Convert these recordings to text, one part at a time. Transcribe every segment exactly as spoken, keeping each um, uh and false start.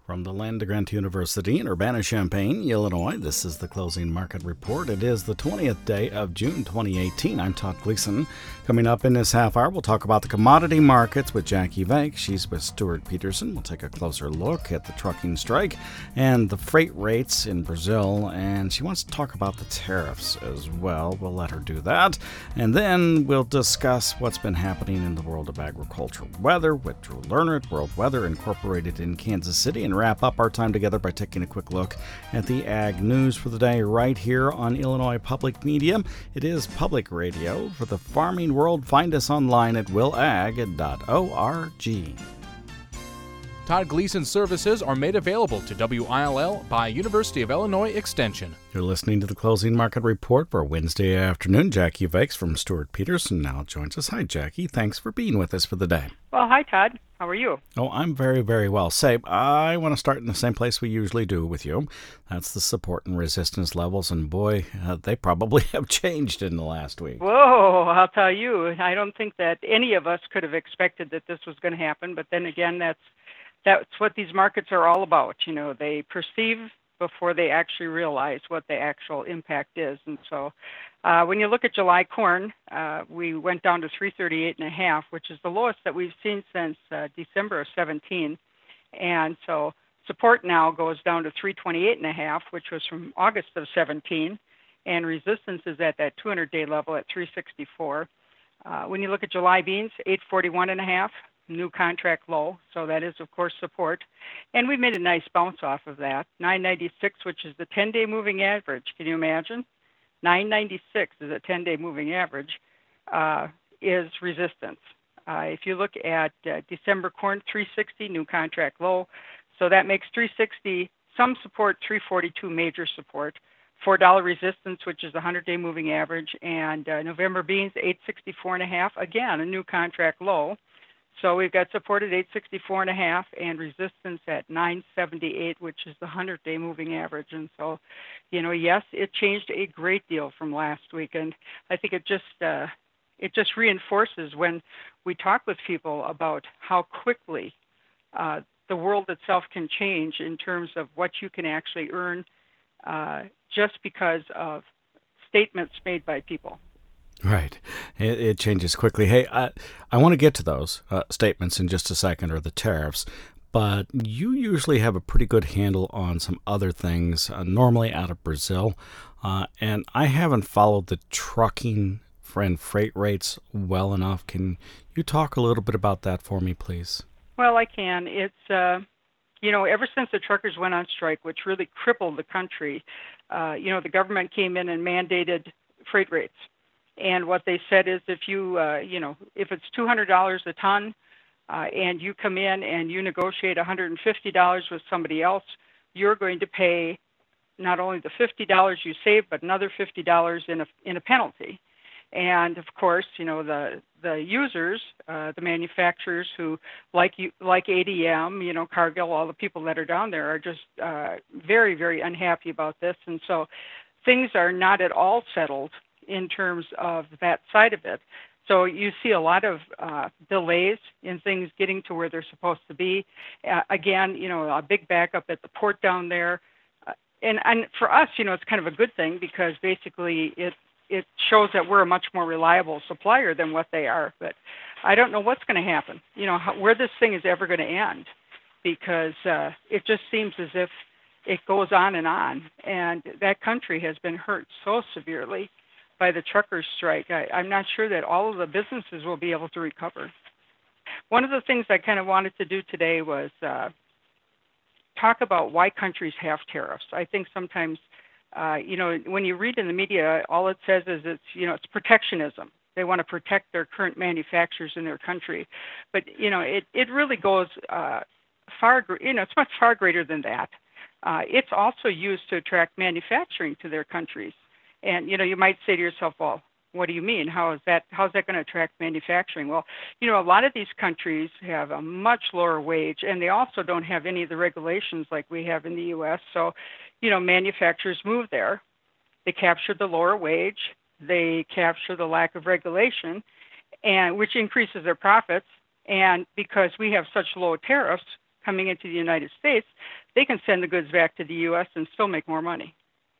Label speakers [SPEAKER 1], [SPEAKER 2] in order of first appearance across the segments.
[SPEAKER 1] From the Land Grant University in Urbana-Champaign, Illinois, this is the Closing Market Report. It is the twentieth day of June twenty eighteen. I'm Todd Gleason. Coming up in this half hour, we'll talk about the commodity markets with Jackie Vank. She's with Stuart Peterson. We'll take a closer look at the trucking strike and the freight rates in Brazil. And she wants to talk about the tariffs as well. We'll let her do that. And then we'll discuss what's been happening in the world of agricultural weather with Drew Lerner, World Weather Incorporated in Kansas City, and wrap up our time together by taking a quick look at the ag news for the day right here on Illinois Public Media. It is public radio for the farming world. Find us online at will ag dot org.
[SPEAKER 2] Todd Gleason's services are made available to W I L L by University of Illinois Extension.
[SPEAKER 1] You're listening to the Closing Market Report for Wednesday afternoon. Jackie Vakes from Stuart Peterson now joins us. Hi, Jackie. Thanks for being with us for the day.
[SPEAKER 3] Well, hi, Todd. How are you?
[SPEAKER 1] Oh, I'm very, very well. Say, I want to start in the same place we usually do with you. That's the support and resistance levels, and boy, uh, they probably have changed in the last week.
[SPEAKER 3] Whoa, I'll tell you, I don't think that any of us could have expected that this was going to happen, but then again, that's That's what these markets are all about. You know, they perceive before they actually realize what the actual impact is. And so uh, when you look at July corn, uh, we went down to three thirty-eight and a half, which is the lowest that we've seen since uh, December of seventeen. And so support now goes down to three twenty-eight and a half, which was from August of seventeen. And resistance is at that two hundred day level at three sixty-four. Uh, when you look at July beans, eight forty-one and a half. New contract low, so that is, of course, support. And we made a nice bounce off of that. nine ninety-six, which is the ten day moving average. Can you imagine? nine ninety-six is a ten day moving average, uh, is resistance. Uh, if you look at uh, December corn, three sixty, new contract low. So that makes three sixty some support, three forty-two major support. four dollar resistance, which is the hundred day moving average. And uh, November beans, eight sixty-four and a half. Again, a new contract low. So we've got support at eight sixty-four and a half and resistance at nine seventy-eight, which is the hundred day moving average. And so, you know, yes, it changed a great deal from last week. And I think it just uh, it just reinforces when we talk with people about how quickly uh, the world itself can change in terms of what you can actually earn uh, just because of statements made by people.
[SPEAKER 1] Right. It, it changes quickly. Hey, I, I want to get to those uh, statements in just a second, or the tariffs, but you usually have a pretty good handle on some other things, uh, normally out of Brazil, uh, and I haven't followed the trucking and freight rates well enough. Can you talk a little bit about that for me, please?
[SPEAKER 3] Well, I can. It's, uh, you know, ever since the truckers went on strike, which really crippled the country, uh, you know, the government came in and mandated freight rates. And what they said is if you, uh, you know, if it's two hundred dollars a ton uh, and you come in and you negotiate one hundred fifty dollars with somebody else, you're going to pay not only the fifty dollars you saved, but another fifty dollars in a, in a penalty. And, of course, you know, the the users, uh, the manufacturers who, like you, like A D M, you know, Cargill, all the people that are down there are just uh, very, very unhappy about this. And so things are not at all settled in terms of that side of it. So you see a lot of uh, delays in things getting to where they're supposed to be. Uh, again, you know, a big backup at the port down there. Uh, and, and for us, you know, it's kind of a good thing because basically it, it shows that we're a much more reliable supplier than what they are. But I don't know what's going to happen, you know, how, where this thing is ever going to end, because uh, it just seems as if it goes on and on. And that country has been hurt so severely by the truckers' strike. I, I'm not sure that all of the businesses will be able to recover. One of the things I kind of wanted to do today was uh, talk about why countries have tariffs. I think sometimes, uh, you know, when you read in the media, all it says is it's, you know, it's protectionism. They want to protect their current manufacturers in their country. But, you know, it, it really goes uh, far, you know, it's much far greater than that. Uh, it's also used to attract manufacturing to their countries. And, you know, you might say to yourself, well, what do you mean? How is that, how's that going to attract manufacturing? Well, you know, a lot of these countries have a much lower wage, and they also don't have any of the regulations like we have in the U S. So, you know, manufacturers move there. They capture the lower wage. They capture the lack of regulation, and which increases their profits. And because we have such low tariffs, coming into the United States, they can send the goods back to the U S and still make more money.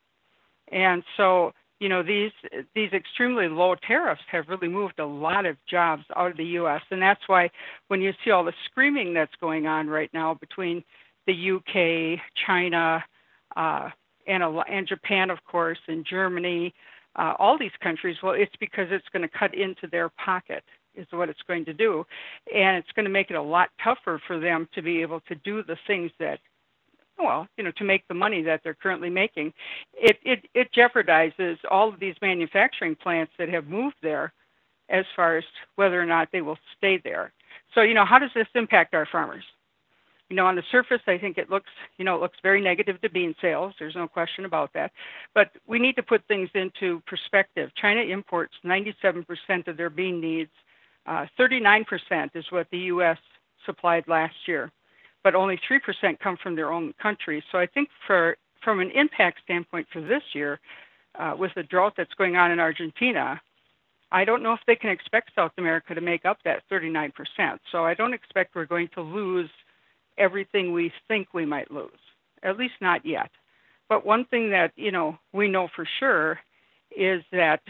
[SPEAKER 3] And so, you know, these these extremely low tariffs have really moved a lot of jobs out of the U S. And that's why when you see all the screaming that's going on right now between the U K, China, uh, and, a, and Japan, of course, and Germany, uh, all these countries, well, it's because it's going to cut into their pocket is what it's going to do. And it's going to make it a lot tougher for them to be able to do the things that, well, you know, to make the money that they're currently making. It, it, it jeopardizes all of these manufacturing plants that have moved there as far as whether or not they will stay there. So, you know, how does this impact our farmers? You know, on the surface, I think it looks, you know, it looks very negative to bean sales. There's no question about that. But we need to put things into perspective. China imports ninety-seven percent of their bean needs. Uh, thirty-nine percent is what the U S supplied last year, but only three percent come from their own country. So I think for from an impact standpoint for this year, uh, with the drought that's going on in Argentina, I don't know if they can expect South America to make up that thirty-nine percent. So I don't expect we're going to lose everything we think we might lose, at least not yet. But one thing that, you know, we know for sure is that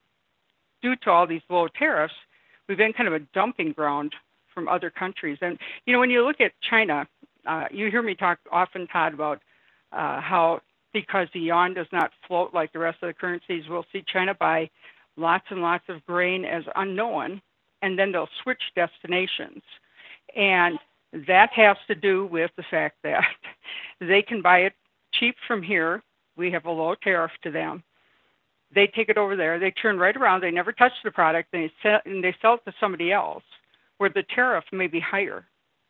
[SPEAKER 3] due to all these low tariffs, we've been kind of a dumping ground from other countries. And, you know, when you look at China, uh, you hear me talk often, Todd, about uh, how because the yuan does not float like the rest of the currencies, we'll see China buy lots and lots of grain as unknown, and then they'll switch destinations. And that has to do with the fact that they can buy it cheap from here. We have a low tariff to them. They take it over there. They turn right around. They never touch the product. And they sell, and they sell it to somebody else where the tariff may be higher.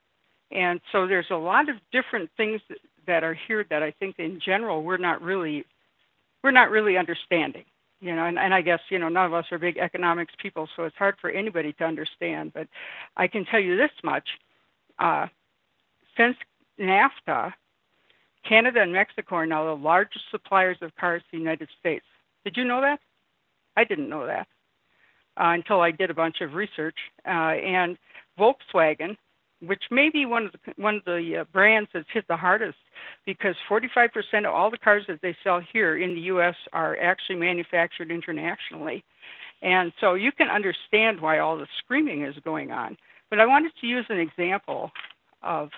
[SPEAKER 3] And so there's a lot of different things that are here that I think in general we're not really we're not really understanding. You know, and, and I guess, you know, none of us are big economics people, so it's hard for anybody to understand. But I can tell you this much. Uh, since NAFTA, Canada and Mexico are now the largest suppliers of cars to the United States. Did you know that? I didn't know that uh, until I did a bunch of research. Uh, and Volkswagen, which may be one of the, one of the uh, brands that's hit the hardest, because forty-five percent of all the cars that they sell here in the U S are actually manufactured internationally. And so you can understand why all the screaming is going on. But I wanted to use an example of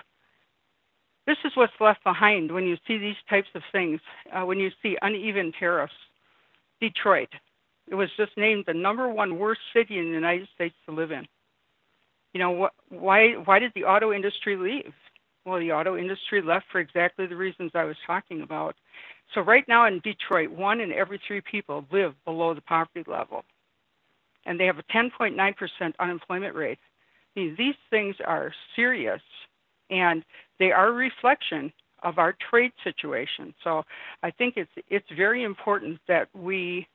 [SPEAKER 3] this is what's left behind when you see these types of things, uh, when you see uneven tariffs. Detroit, it was just named the number one worst city in the United States to live in. You know, wh- why, why did the auto industry leave? Well, the auto industry left for exactly the reasons I was talking about. So right now in Detroit, one in every three people live below the poverty level. And they have a ten point nine percent unemployment rate. I mean, these things are serious, and they are a reflection of our trade situation. So I think it's it's very important that we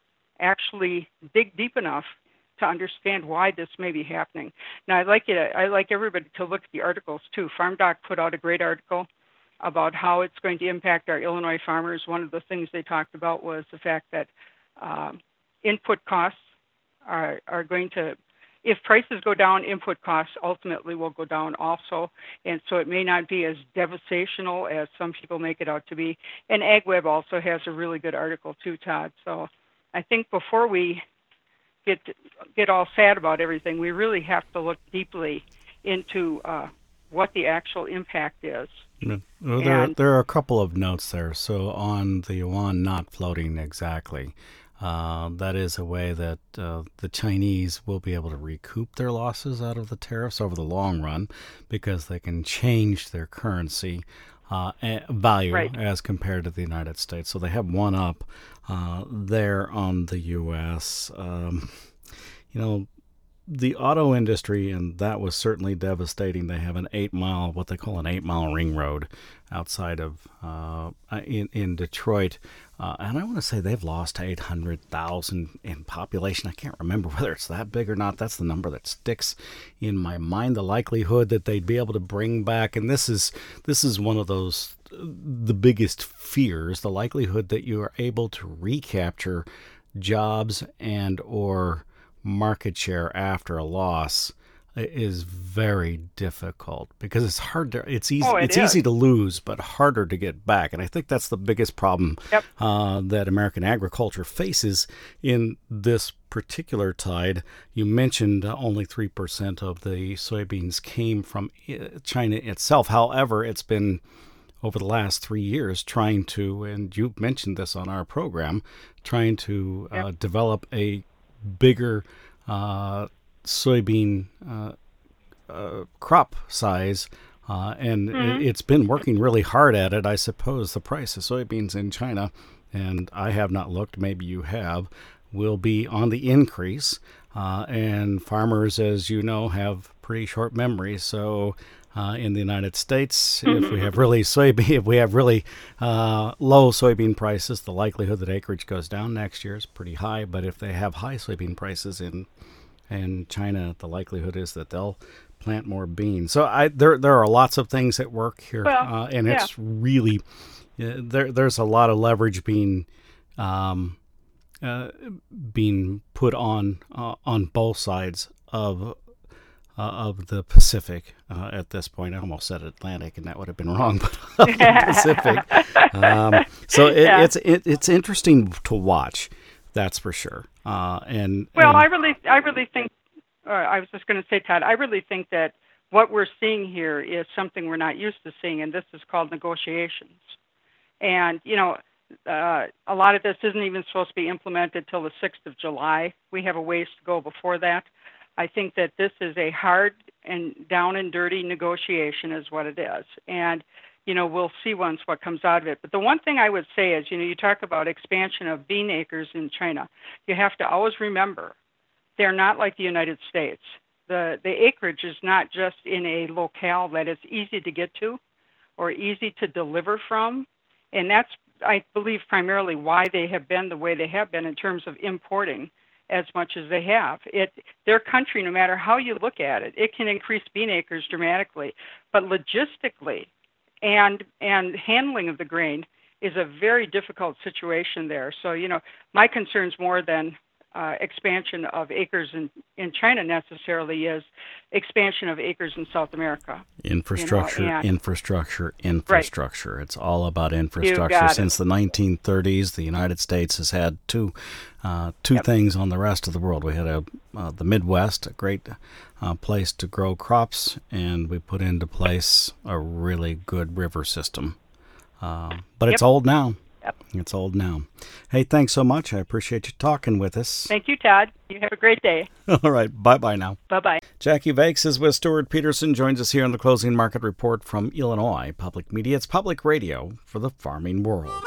[SPEAKER 3] actually dig deep enough to understand why this may be happening. Now, I'd like you to, I'd like everybody to look at the articles too. FarmDoc put out a great article about how it's going to impact our Illinois farmers. One of the things they talked about was the fact that um, input costs are are going to, if prices go down, input costs ultimately will go down also. And so it may not be as devastational as some people make it out to be. And AgWeb also has a really good article too, Todd. So I think before we get get all sad about everything, we really have to look deeply into uh, what the actual impact is.
[SPEAKER 1] Well, there, there are a couple of notes there. So on the yuan not floating exactly, Uh, that is a way that uh, the Chinese will be able to recoup their losses out of the tariffs over the long run because they can change their currency uh, value
[SPEAKER 3] right.
[SPEAKER 1] as compared to the United States. So they have one up uh, there on the U S. Um, you know, the auto industry, and that was certainly devastating. They have an eight mile, what they call an eight mile ring road outside of uh, in, in Detroit. Uh, and I want to say they've lost eight hundred thousand in population. I can't remember whether it's that big or not. That's the number that sticks in my mind, the likelihood that they'd be able to bring back. And this is this is one of those, the biggest fears, the likelihood that you are able to recapture jobs and or market share after a loss is very difficult because it's hard to it's easy
[SPEAKER 3] Oh, it
[SPEAKER 1] it's
[SPEAKER 3] is.
[SPEAKER 1] easy to lose but harder to get back, and I think that's the biggest problem
[SPEAKER 3] Yep.
[SPEAKER 1] uh, that American agriculture faces in this particular tide. You mentioned uh, only three percent of the soybeans came from uh, China itself. However, it's been over the last three years trying to, and you mentioned this on our program, trying to uh,
[SPEAKER 3] Yep.
[SPEAKER 1] develop a bigger uh, soybean uh, uh, crop size, uh, and
[SPEAKER 3] Mhm.
[SPEAKER 1] it, it's been working really hard at it. I suppose the price of soybeans in China, and I have not looked, maybe you have, will be on the increase. Uh, and farmers, as you know, have pretty short memories. So uh, in the United States, if we have really soybean, if we have really uh, low soybean prices, the likelihood that acreage goes down next year is pretty high. But if they have high soybean prices in in China, the likelihood is that they'll plant more beans. So I there there are lots of things at work here,
[SPEAKER 3] Well,
[SPEAKER 1] uh, and
[SPEAKER 3] yeah.
[SPEAKER 1] it's really uh, there. There's a lot of leverage being um, uh, being put on uh, on both sides of uh, of the Pacific uh, at this point. I almost said Atlantic, and that would have been wrong, but of the Pacific. Um, so it,
[SPEAKER 3] Yeah.
[SPEAKER 1] it's it, it's interesting to watch. That's for sure. Uh, and
[SPEAKER 3] Well,
[SPEAKER 1] and,
[SPEAKER 3] I really, I really think. Uh, I was just going to say, Todd. I really think that what we're seeing here is something we're not used to seeing, and this is called negotiations. And you know, uh, a lot of this isn't even supposed to be implemented till the sixth of July. We have a ways to go before that. I think that this is a hard and down and dirty negotiation, is what it is. And you know, we'll see once what comes out of it. But the one thing I would say is, you know, you talk about expansion of bean acres in China. You have to always remember they're not like the United States. The the acreage is not just in a locale that is easy to get to or easy to deliver from. And that's, I believe, primarily why they have been the way they have been in terms of importing as much as they have. It their country, no matter how you look at it, it can increase bean acres dramatically. But logistically, and and handling of the grain is a very difficult situation there. So, you know, my concern's more than uh, expansion of acres in, in China necessarily is expansion of acres in South America.
[SPEAKER 1] Infrastructure,
[SPEAKER 3] You know, and-
[SPEAKER 1] infrastructure, infrastructure. It's all about
[SPEAKER 3] got
[SPEAKER 1] infrastructure.
[SPEAKER 3] it.
[SPEAKER 1] Since the nineteen thirties, the United States has had two uh, two
[SPEAKER 3] Yep.
[SPEAKER 1] things on the rest of the world. We had a uh, the Midwest, a great uh, place to grow crops, and we put into place a really good river system. Uh, but it's
[SPEAKER 3] Yep.
[SPEAKER 1] old now.
[SPEAKER 3] Yep.
[SPEAKER 1] It's old now. Hey, thanks so much. I appreciate you talking with us.
[SPEAKER 3] Thank you, Todd. You have a great day.
[SPEAKER 1] All right. Bye-bye now.
[SPEAKER 3] Bye-bye.
[SPEAKER 1] Jackie Vakes is with Stuart Peterson, joins us here on the Closing Market Report from Illinois Public Media. It's public radio for the farming world.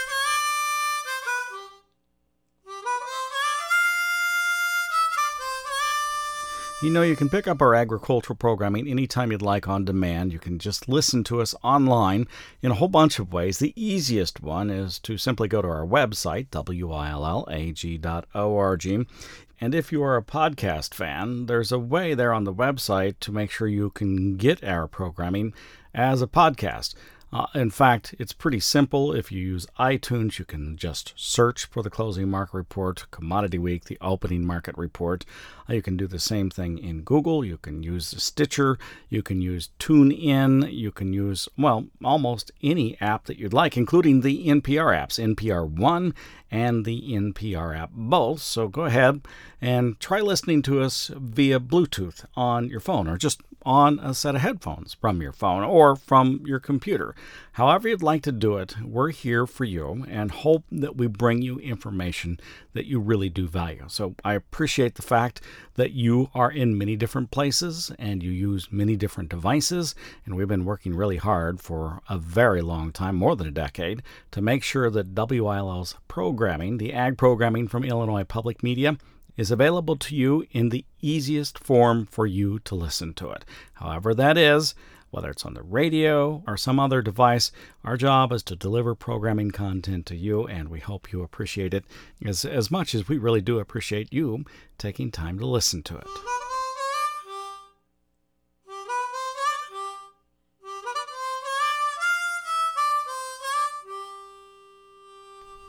[SPEAKER 1] You know, you can pick up our agricultural programming anytime you'd like on demand. You can just listen to us online in a whole bunch of ways. The easiest one is to simply go to our website, W I L L A G dot org. And if you are a podcast fan, there's a way there on the website to make sure you can get our programming as a podcast. Uh, in fact, it's pretty simple. If you use iTunes, you can just search for the Closing Market Report, Commodity Week, the Opening Market Report. Uh, you can do the same thing in Google. You can use Stitcher. You can use TuneIn. You can use, well, almost any app that you'd like, including the N P R apps, N P R One and the N P R app both. So go ahead and try listening to us via Bluetooth on your phone, or just on a set of headphones from your phone or from your computer. However you'd like to do it, we're here for you and hope that we bring you information that you really do value. So I appreciate the fact that you are in many different places and you use many different devices, and we've been working really hard for a very long time, more than a decade, to make sure that W I L L's programming, the ag programming from Illinois Public Media, is available to you in the easiest form for you to listen to it. However that is, whether it's on the radio or some other device, our job is to deliver programming content to you, and we hope you appreciate it as, as much as we really do appreciate you taking time to listen to it.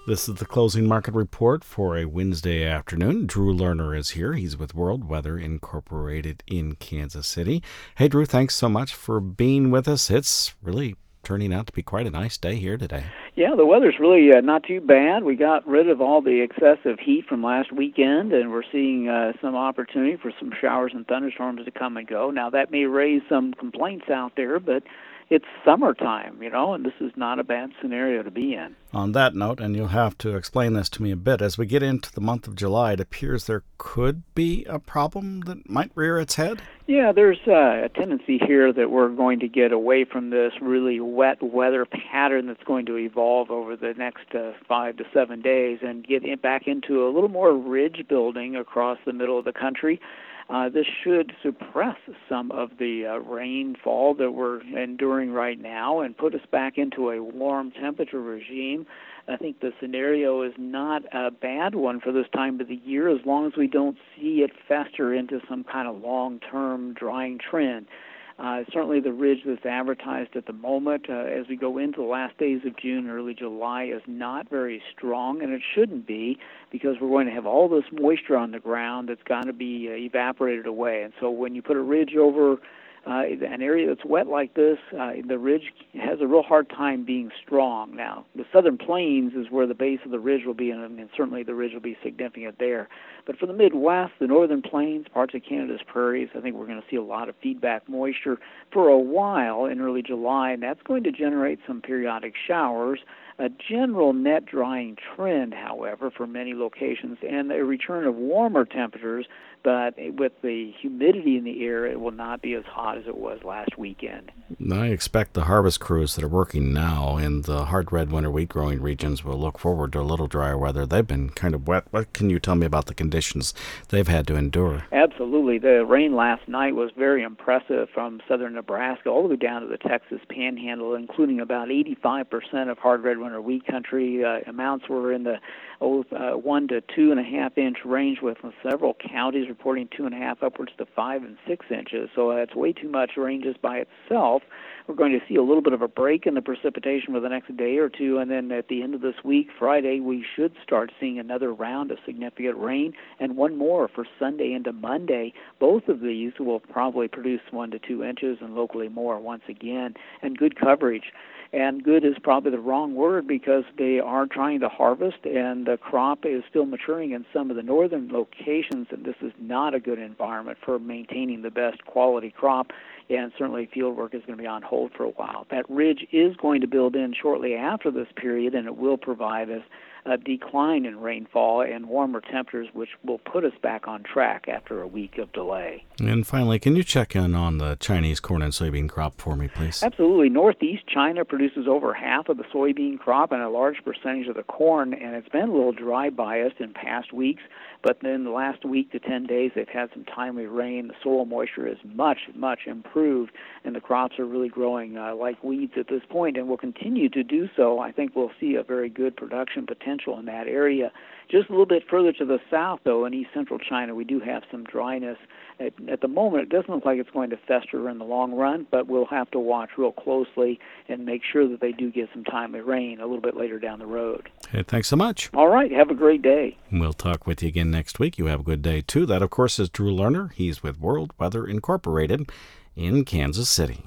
[SPEAKER 1] This is the Closing Market Report for a Wednesday afternoon. Drew Lerner is here. He's with World Weather Incorporated in Kansas City. Hey, Drew, thanks so much for being with us. It's really turning out to be quite a nice day here today.
[SPEAKER 4] Yeah, the weather's really uh, not too bad. We got rid of all the excessive heat from last weekend, and we're seeing uh, some opportunity for some showers and thunderstorms to come and go. Now, that may raise some complaints out there, but it's summertime, you know, and this is not a bad scenario to be in.
[SPEAKER 1] On that note, and you'll have to explain this to me a bit, as we get into the month of July, it appears there could be a problem that might rear its head?
[SPEAKER 4] Yeah, there's uh, a tendency here that we're going to get away from this really wet weather pattern that's going to evolve over the next uh, five to seven days and get in, back into a little more ridge building across the middle of the country. Uh, this should suppress some of the uh, rainfall that we're enduring right now and put us back into a warm temperature regime. I think the scenario is not a bad one for this time of the year as long as we don't see it fester into some kind of long-term drying trend. Uh, certainly the ridge that's advertised at the moment uh, as we go into the last days of June, early July, is not very strong, and it shouldn't be because we're going to have all this moisture on the ground that's got to be uh, evaporated away. And so when you put a ridge over uh, an area that's wet like this, uh, the ridge has a real hard time being strong. Now, the southern plains is where the base of the ridge will be, and, and certainly the ridge will be significant there. But for the Midwest, the northern plains, parts of Canada's prairies, I think we're going to see a lot of feedback moisture for a while in early July, and that's going to generate some periodic showers. A general net drying trend, however, for many locations, and a return of warmer temperatures, but with the humidity in the air, it will not be as hot as it was last weekend.
[SPEAKER 1] I expect the harvest crews that are working now in the hard red winter wheat growing regions will look forward to a little drier weather. They've been kind of wet. What can you tell me about the conditions they've had to endure?
[SPEAKER 4] Absolutely. The rain last night was very impressive from southern Nebraska all the way down to the Texas Panhandle, including about eighty-five percent of hard red winter wheat country. Uh, amounts were in the oh, uh, one to two and a half inch range, with several counties reporting two and a half upwards to five and six inches. So that's way too much rain just by itself. We're going to see a little bit of a break in the precipitation for the next day or two, and then at the end of this week, Friday, we should start seeing another round of significant rain, and one more for Sunday into Monday. Both of these will probably produce one to two inches, and locally more once again, and good coverage. And good is probably the wrong word because they are trying to harvest, and the crop is still maturing in some of the northern locations, and this is not a good environment for maintaining the best quality crop, and certainly field work is going to be on hold for a while. That ridge is going to build in shortly after this period, and it will provide us a decline in rainfall and warmer temperatures, which will put us back on track after a week of delay.
[SPEAKER 1] And finally, can you check in on the Chinese corn and soybean crop for me, please?
[SPEAKER 4] Absolutely. Northeast China produces over half of the soybean crop and a large percentage of the corn, and it's been a little dry biased in past weeks, but then the last week to ten days, they've had some timely rain. The soil moisture is much, much improved, and the crops are really growing uh, like weeds at this point, and will continue to do so. I think we'll see a very good production potential in that area. Just a little bit further to the south, though, in east central China, we do have some dryness. At, at the moment, it doesn't look like it's going to fester in the long run, but we'll have to watch real closely and make sure that they do get some timely rain a little bit later down the road.
[SPEAKER 1] Hey, thanks so much.
[SPEAKER 4] All right. Have a great day.
[SPEAKER 1] We'll talk with you again next week. You have a good day, too. That, of course, is Drew Lerner. He's with World Weather Incorporated in Kansas City.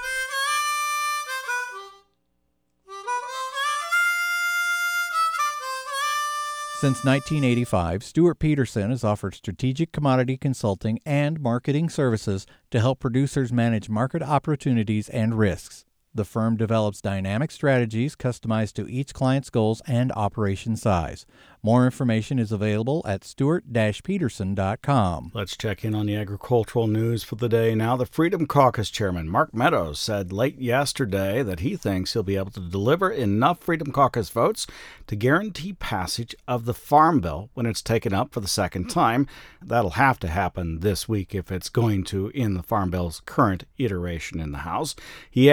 [SPEAKER 5] Since nineteen eighty-five, Stuart Peterson has offered strategic commodity consulting and marketing services to help producers manage market opportunities and risks. The firm develops dynamic strategies customized to each client's goals and operation size. More information is available at stuart dash peterson dot com.
[SPEAKER 1] Let's check in on the agricultural news for the day now. The Freedom Caucus chairman, Mark Meadows, said late yesterday that he thinks he'll be able to deliver enough Freedom Caucus votes to guarantee passage of the Farm Bill when it's taken up for the second time. That'll have to happen this week if it's going to in the Farm Bill's current iteration in the House. He added that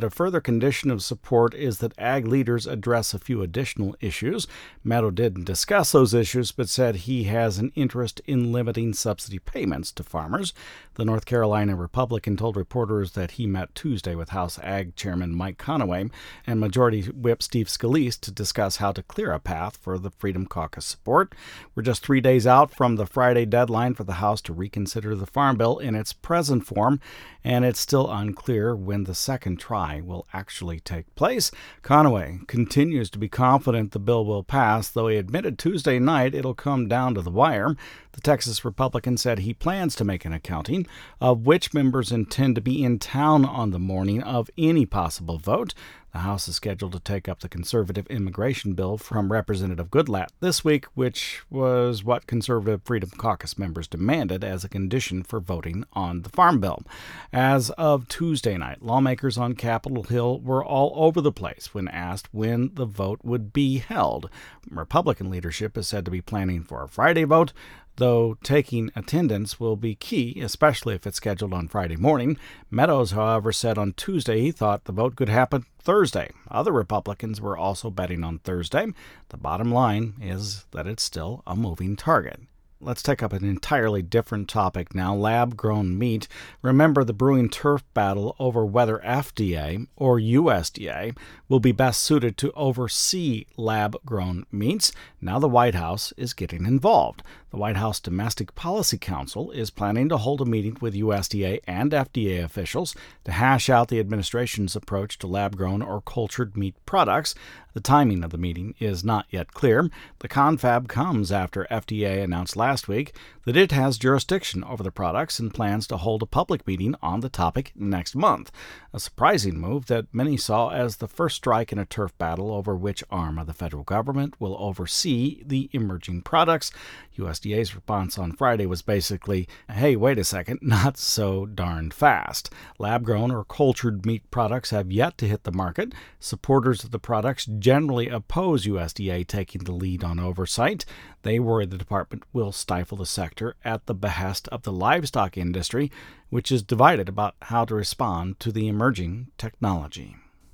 [SPEAKER 1] a further condition of support is that ag leaders address a few additional issues. Meadow didn't discuss those issues, but said he has an interest in limiting subsidy payments to farmers. The North Carolina Republican told reporters that he met Tuesday with House Ag Chairman Mike Conaway and Majority Whip Steve Scalise to discuss how to clear a path for the Freedom Caucus support. We're just three days out from the Friday deadline for the House to reconsider the Farm Bill in its present form, and it's still unclear when the second try will actually take place. Conaway continues to be confident the bill will pass, though he admitted Tuesday night it'll come down to the wire. The Texas Republican said he plans to make an accounting of which members intend to be in town on the morning of any possible vote. The House is scheduled to take up the conservative immigration bill from Representative Goodlatte this week, which was what conservative Freedom Caucus members demanded as a condition for voting on the Farm Bill. As of Tuesday night, lawmakers on Capitol Hill were all over the place when asked when the vote would be held. Republican leadership is said to be planning for a Friday vote, though taking attendance will be key, especially if it's scheduled on Friday morning. Meadows, however, said on Tuesday he thought the vote could happen Thursday. Other Republicans were also betting on Thursday. The bottom line is that it's still a moving target. Let's take up an entirely different topic now, lab-grown meat. Remember the brewing turf battle over whether F D A or U S D A will be best suited to oversee lab-grown meats. Now the White House is getting involved. The White House Domestic Policy Council is planning to hold a meeting with U S D A and F D A officials to hash out the administration's approach to lab-grown or cultured meat products. The timing of the meeting is not yet clear. The confab comes after F D A announced last week that it has jurisdiction over the products and plans to hold a public meeting on the topic next month. A surprising move that many saw as the first strike in a turf battle over which arm of the federal government will oversee the emerging products. U S D A's response on Friday was basically, hey, wait a second, not so darn fast. Lab-grown or cultured meat products have yet to hit the market. Supporters of the products generally oppose U S D A taking the lead on oversight. They worry the department will stifle the sector at the behest of the livestock industry, which is divided about how to respond to the emerging technology.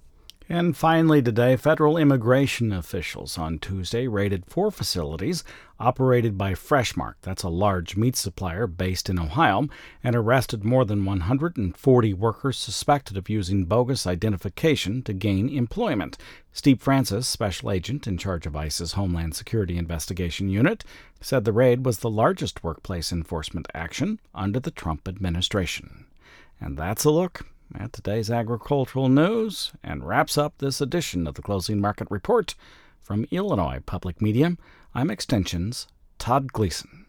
[SPEAKER 1] And finally today, federal immigration officials on Tuesday raided four facilities operated by Freshmark, that's a large meat supplier based in Ohio, and arrested more than one hundred forty workers suspected of using bogus identification to gain employment. Steve Francis, special agent in charge of ICE's Homeland Security Investigation Unit, said the raid was the largest workplace enforcement action under the Trump administration. And that's a look at today's agricultural news and wraps up this edition of the Closing Market Report. From Illinois Public Media, I'm Extension's Todd Gleason.